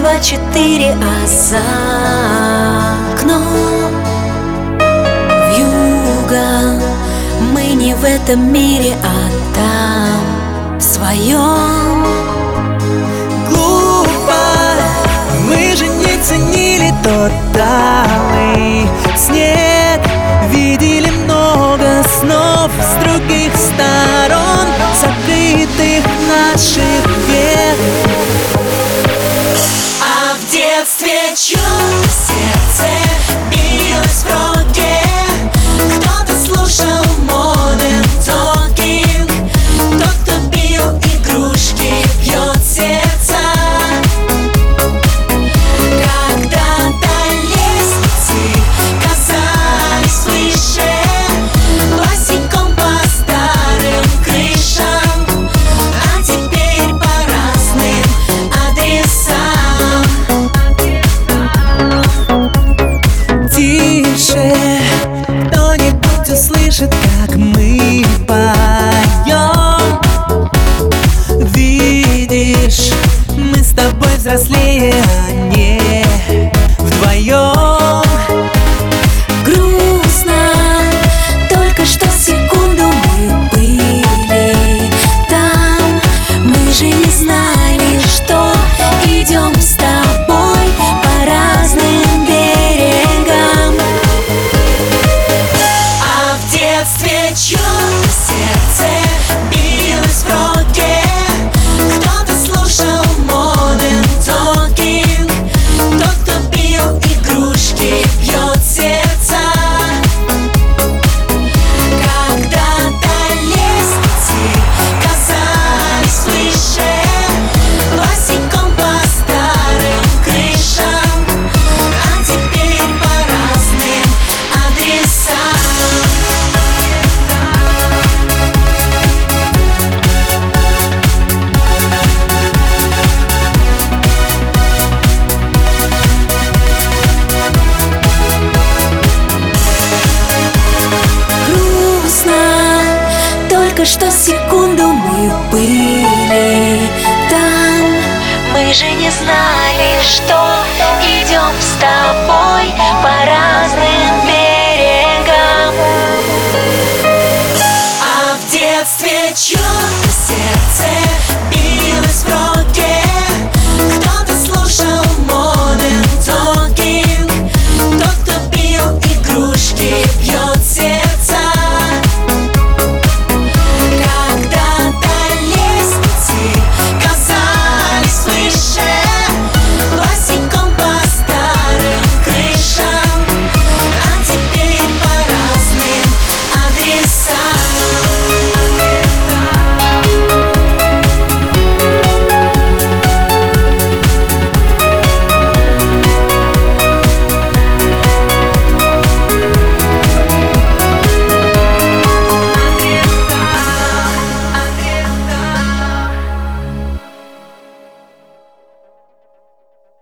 24, а за окном вьюга. Мы не в этом мире, а там, в своем. Глупо, мы же не ценили тот талый снег. Видели много снов с других сторон, закрытых наших век. А в детстве чуть сердце билось в роке. Кто-то слушал Modern Talking, тот, кто бил игрушки, бьет сердца. Когда-то лестницы казались выше, босиком по старым крышам, а теперь по разным адресам. Тише, кто-нибудь услышит, как мы поем. Видишь, мы с тобой взрослее, а не вдвоем. Грустно, только что секунду мы были там. Мы же не знали, что идем с тобой по разным берегам. А в детстве чуть сердце билось в роке. Кто-то слушал Modern Talking, тот, кто бил игрушки, бьет сердца. Когда-то лестницы казались выше, босиком по старым крышам, а теперь по разным адресам. Грустно, только что секунду мы были там. Мы же не знали, что идем с тобой по разным берегам. А в детстве чуть сердце